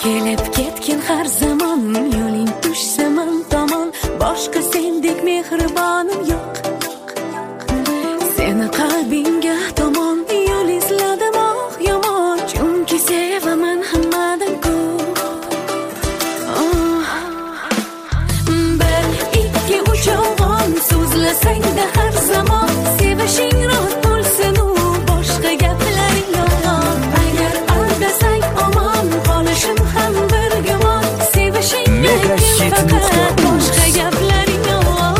kelib ketgin har zamon, yo'ling tushsa man tomon, boshqa sendek mehribonim yo'q. Seni qalbingga tomon yo'l izladim yomon, chunki sevaman hammadan ko'p. Bir, ikki, uch yolg'on so'zlasang-da har zamon, sevishing rost bo'lsin u, boshqa gaplaring yolg'on. Agar aldasang omon, qolishim ham bir gumon, sevishing faqat boshqa gaplaring yolg'on.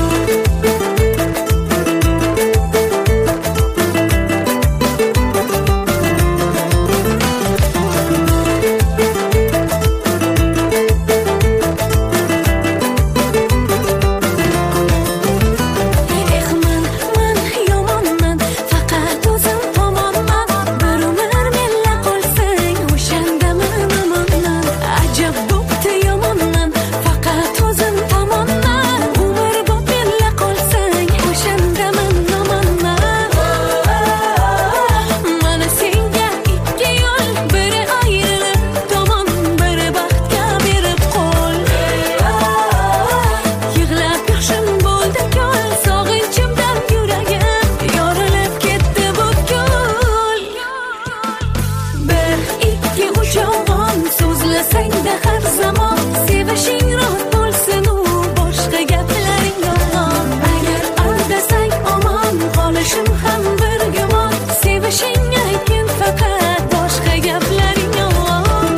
So'zlasang-da har zamon, sevishing rost bo'lsin u, boshqa gaplaring yolg'on. Agar aldasang omon, qolishim ham bir gumon, sevishing aytgin faqat boshqa gaplaring yolg'on.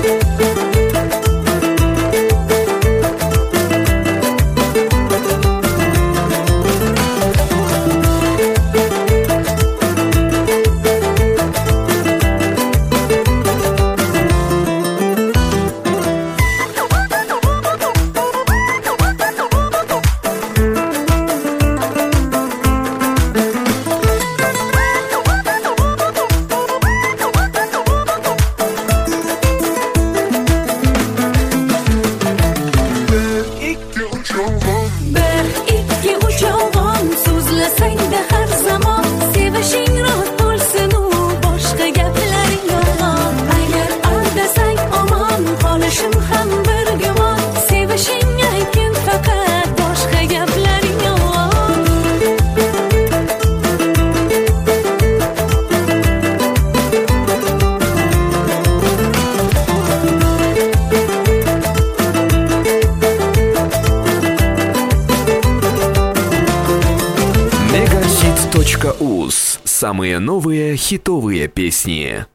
Bir, ikki, uch yolg'on so'zlasang-da har zamon, sevishing rost bo'lsin u, boshqa gaplaring yolg'on. Agar aldasang omon, qolishim ham bir gumon, sevishing aytgin faqat boshqa gaplaring yolg'on. Megahit.uz. Самые новые хитовые песни.